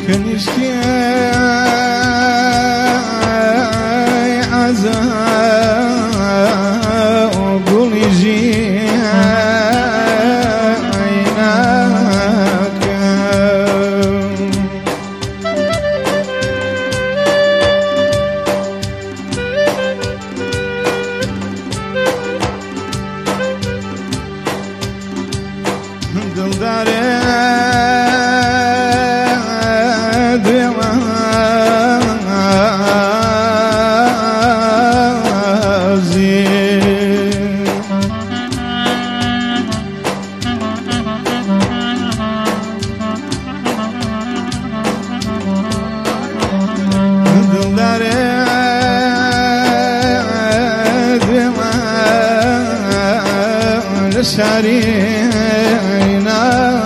كنشكي عزاء وقولي جي عيناك دلداري شارينا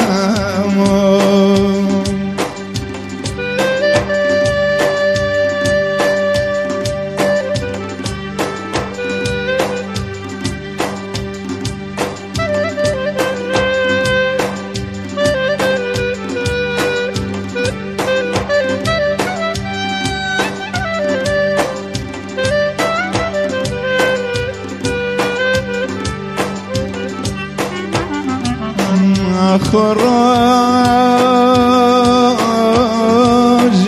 خروج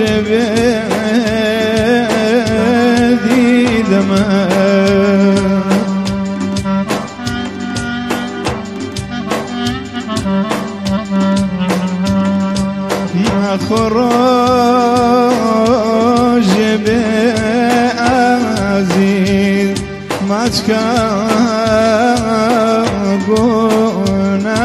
بيدي دماء خروج بأزيد ما تكاقونا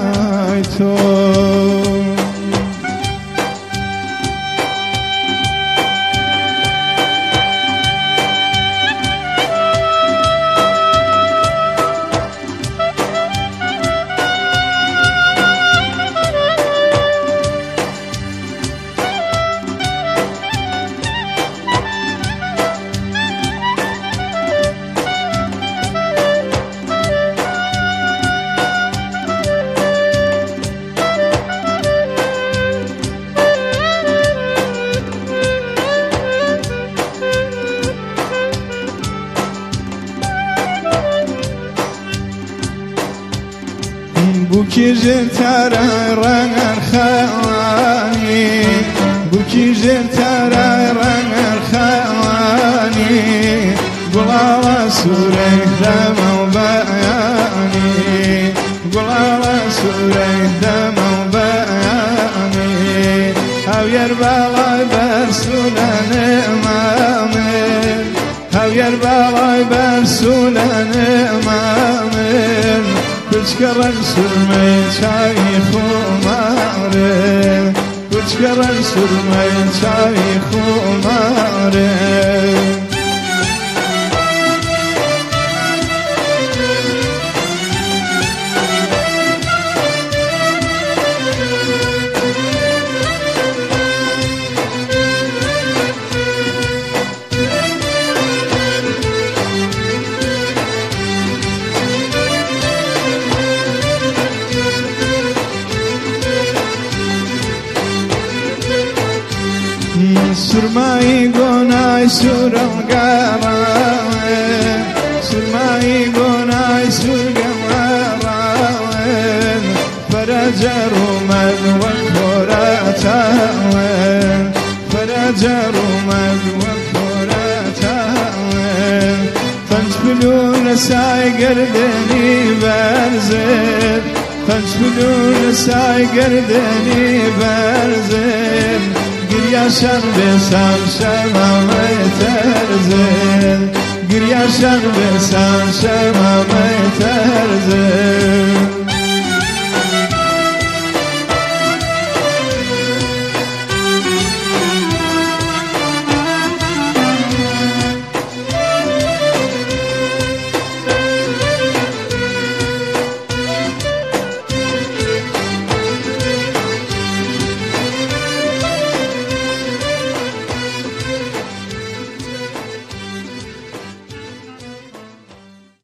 بوكي ترى خواني بوكي ترى خواني قلا سوري دم وبياني قلا سوري دم وبياني هاو يربلا برسولان امامن هاو يربلا برسولان امامن بچکرن سرمه چای خماره بچکرن سرمه چای خماره سرمای گنای سرم گرای سرمای گنای سرم گرای فرجر اومد و فراتاوی فرجر اومد و فراتاوی پنج بلون سای گردنی برزد پنج بلون سای گردنی برزد گریاشان بسام شمام ترزن گریاشان بسام شمام ترزن